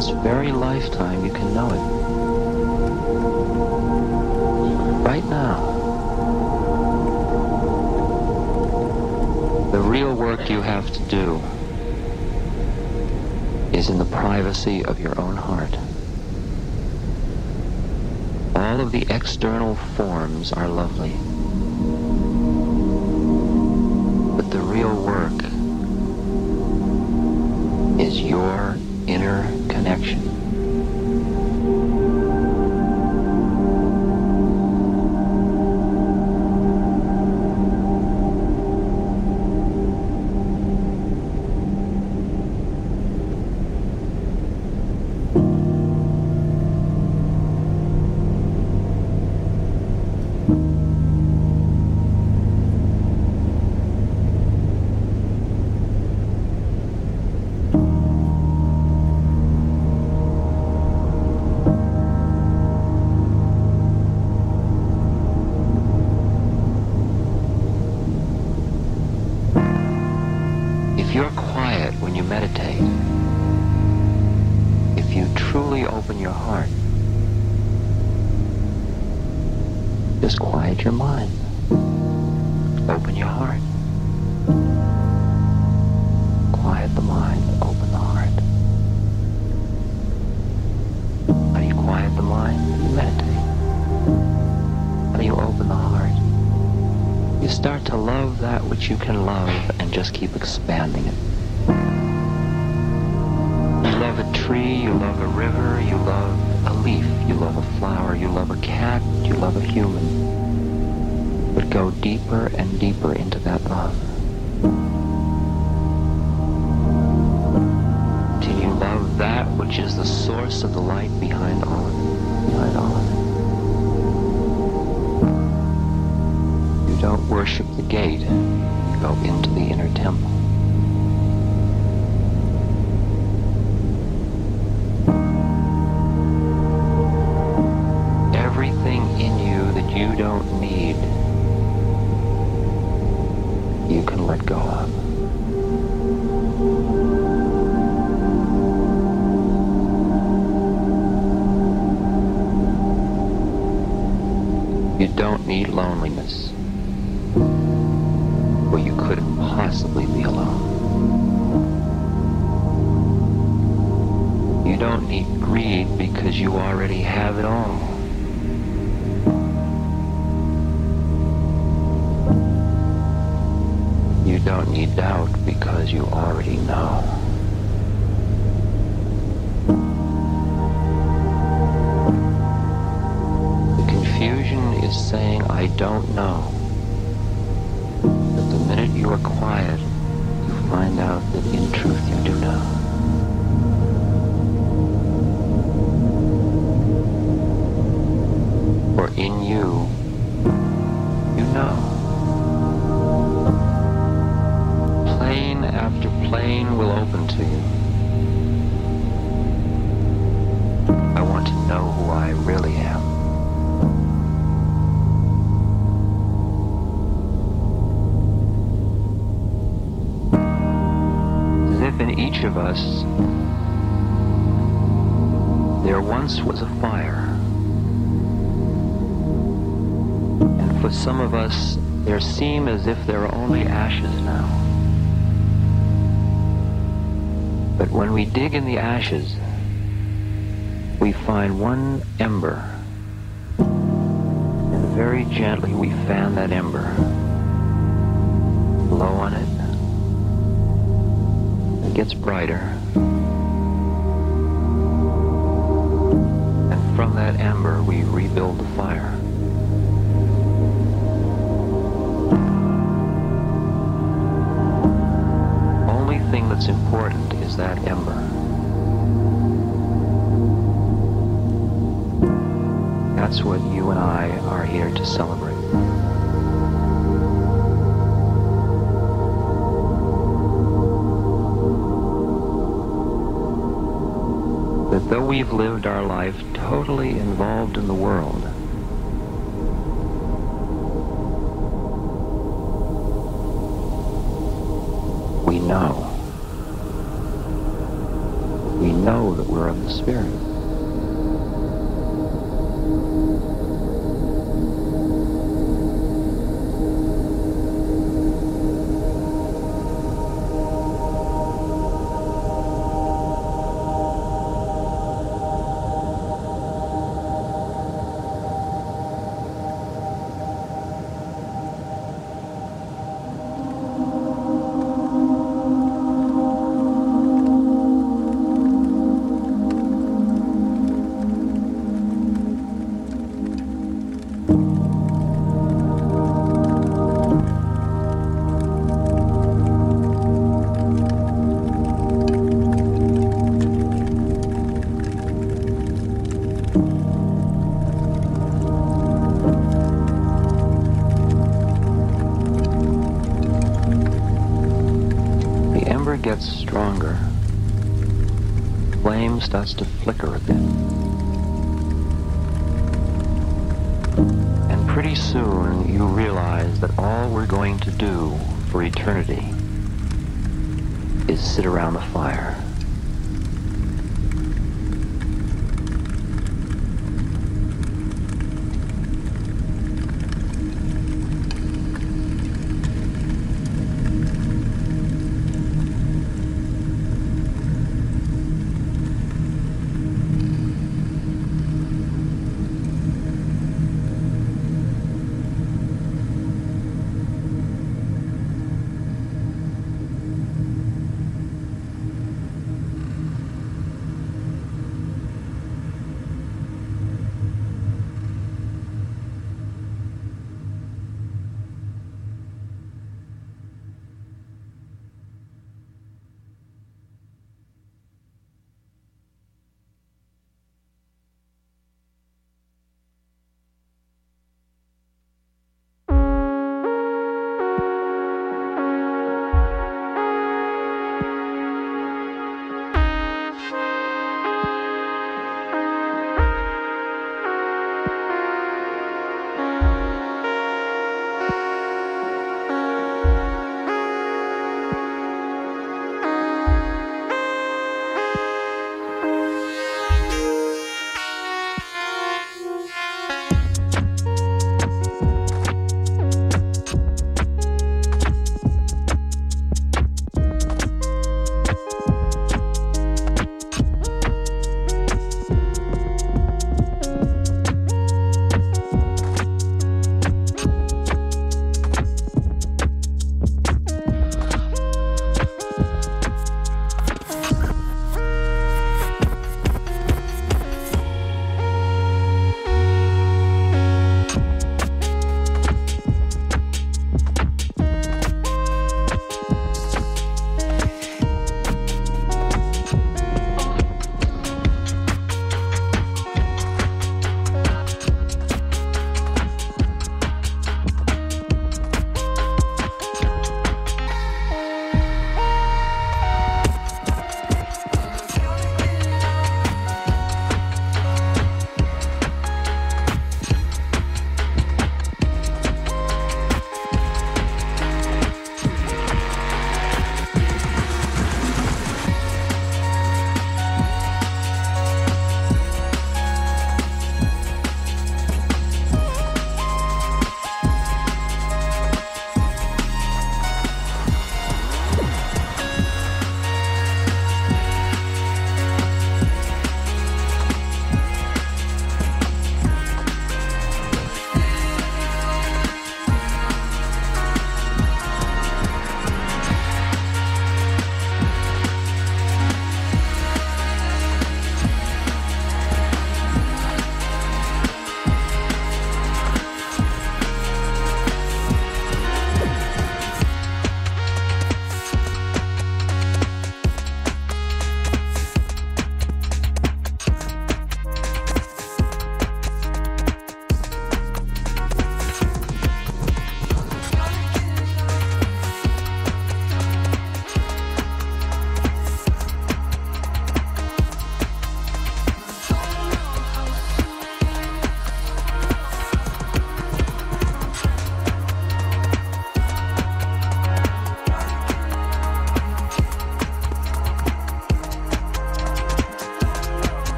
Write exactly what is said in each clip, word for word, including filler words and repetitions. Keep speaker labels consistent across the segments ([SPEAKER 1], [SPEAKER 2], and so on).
[SPEAKER 1] this very lifetime you can know it. Right now. The real work you have to do is in the privacy of your own heart. All of the external forms are lovely, but the real work is your inner connection. If you're quiet when you meditate, if you truly open your heart, just quiet your mind. Open your heart. Quiet the mind, open the heart. How do you quiet the mind? You meditate. How do you open the heart? You start to love that which you can love and just keep expanding it. You love a tree, you love a river, you love a leaf, you love a flower, you love a cat, you love a human. But go deeper and deeper into that love. Till you love that which is the source of the light behind all of it, behind all of it. You don't worship the gate, you go into the inner temple. Everything in you that you don't need, you can let go of. You don't need loneliness. Well, you couldn't possibly be alone. You don't need greed because you already have it all. You don't need doubt because you already know. The confusion is saying, I don't know. But the minute you are quiet, you find out that in truth you do know. For in you, you know. Plane after plane will open to you. I want to know who I really am. As if in each of us, there once was a fire. And for some of us, there seem as if there are only ashes now. But when we dig in the ashes, we find one ember, and very gently we fan that ember, blow on it. It gets brighter, and from that ember we rebuild the fire. Only thing that's important is that ember. That's what you and I are here to celebrate. That though we've lived our life totally involved in the world, we know. We know that we're of the Spirit. Gets stronger. Flame starts to flicker a bit. And pretty soon you realize that all we're going to do for eternity is sit around the fire.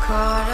[SPEAKER 2] caught